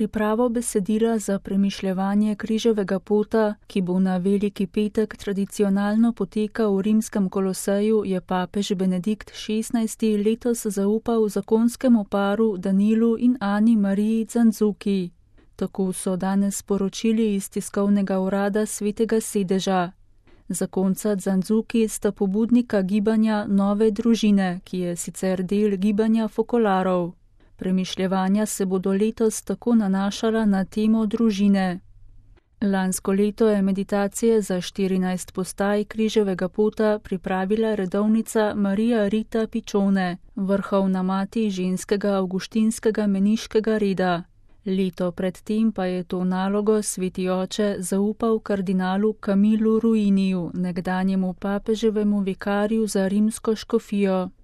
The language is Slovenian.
pripravo besedila za premišljevanje križevega pota, ki bo na Veliki petek tradicionalno potekal v rimskem Koloseju, je papež Benedikt XVI letos zaupal zakonskemu paru Danilu in Ani Mariji Zanzuki. Tako so danes sporočili iz tiskovnega urada Svetega sedeža. Zakonca Zanzuki sta pobudnika gibanja Nove družine, ki je sicer del gibanja fokolarov. Premišljevanja se bodo letos tako nanašala na temo družine. Lansko leto je meditacije za 14 postaj križevega pota pripravila redovnica Marija Rita Pičone, vrhovna mati ženskega avguštinskega meniškega reda. Leto predtem pa je to nalogo sveti oče zaupal kardinalu Kamilu Ruiniju, nekdanjemu papeževemu vikarju za rimsko škofijo.